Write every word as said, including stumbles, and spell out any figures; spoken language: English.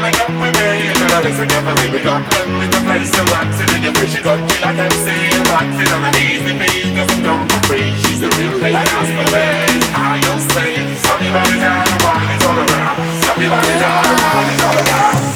come with me. You know this is never leave it up. With the place to rock, sitting in your she got you like I'm saying. Rocking on the knees, the beat doesn't come for free. She's the real thing, like us for me. How you say, somebody down, the one is all around. Somebody down, the one is all around.